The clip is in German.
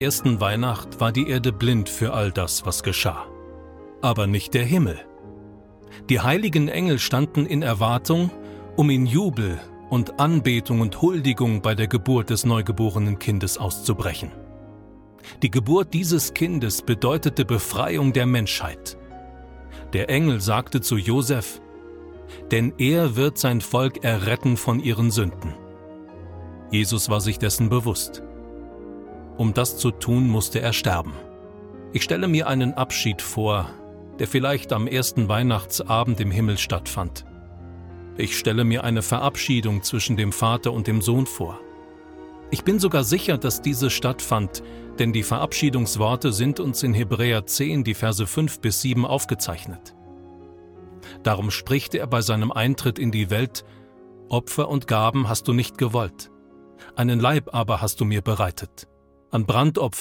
ersten Weihnacht war die Erde blind für all das, was geschah. Aber nicht der Himmel. Die heiligen Engel standen in Erwartung, um in Jubel und Anbetung und Huldigung bei der Geburt des neugeborenen Kindes auszubrechen. Die Geburt dieses Kindes bedeutete Befreiung der Menschheit. Der Engel sagte zu Josef: Denn er wird sein Volk erretten von ihren Sünden. Jesus war sich dessen bewusst. Um das zu tun, musste er sterben. Ich stelle mir einen Abschied vor, der vielleicht am ersten Weihnachtsabend im Himmel stattfand. Ich stelle mir eine Verabschiedung zwischen dem Vater und dem Sohn vor. Ich bin sogar sicher, dass diese stattfand, denn die Verabschiedungsworte sind uns in Hebräer 10, die Verse 5-7 aufgezeichnet. Darum spricht er bei seinem Eintritt in die Welt: Opfer und Gaben hast du nicht gewollt, einen Leib aber hast du mir bereitet. An Brandopfer